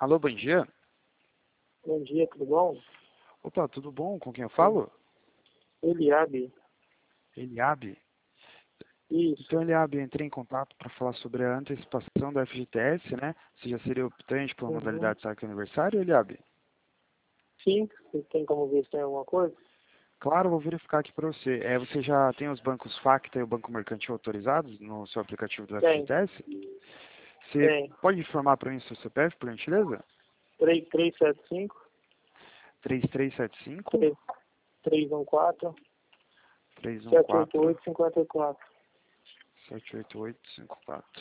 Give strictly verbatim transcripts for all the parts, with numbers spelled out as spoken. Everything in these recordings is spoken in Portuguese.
Alô, bom dia. Bom dia, tudo bom? Opa, tudo bom? Com quem eu falo? Eliabe. Eliabe. Isso. Então, Eliabe, eu entrei em contato para falar sobre a antecipação do F G T S, né? Você já seria optante pela Uhum. modalidade saque aniversário, Eliabe? Sim, você tem como ver se tem alguma coisa? Claro, vou verificar aqui para você. É, você já tem os bancos Facta e o Banco Mercantil autorizados no seu aplicativo do Tem, F G T S? Você tem. pode informar para mim o seu C P F, por gentileza? três três sete cinco, três três sete cinco, três três um quatro, três um sete oito quatro, oito, cinco quatro. sete oito oito cinco quatro.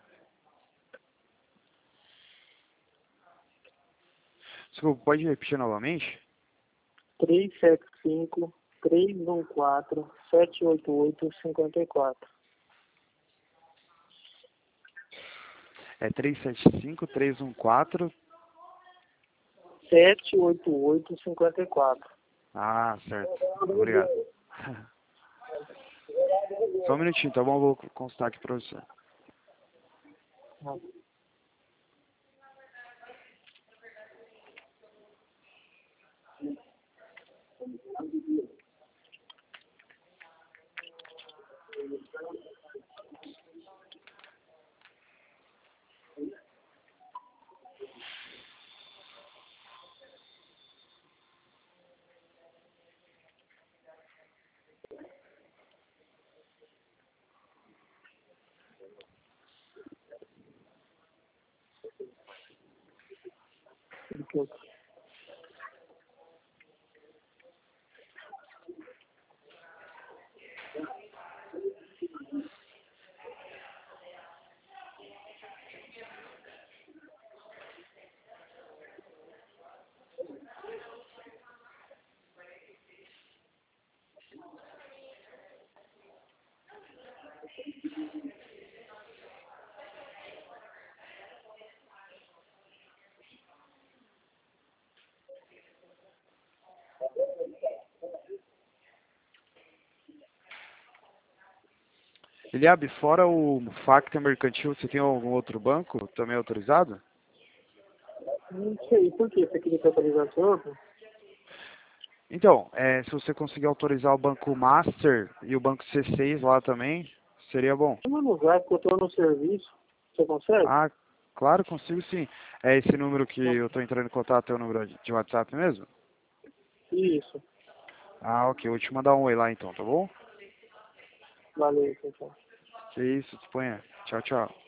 Desculpa, pode repetir novamente? três sete cinco, três um quatro, sete oito oito, cinco quatro. É três sete cinco, três um quatro. sete oito oito, cinco quatro. Ah, certo. Obrigado. Só um minutinho, tá bom? Vou constar aqui pra você. Eliabe, fora o Facta Mercantil, você tem algum outro banco também autorizado? Não sei, por quê? Você queria que atualizasse outro? Então, é, se você conseguir autorizar o Banco Master e o Banco C seis lá também, seria bom. Eu não vai, porque eu estou no serviço. Você consegue? Ah, claro, consigo sim. É esse número que eu tô entrando em contato, é o número de WhatsApp mesmo? Isso. Ah, ok, eu vou te mandar um oi lá então, tá bom? Valeu, pessoal. Que isso, disponha. Tchau, tchau.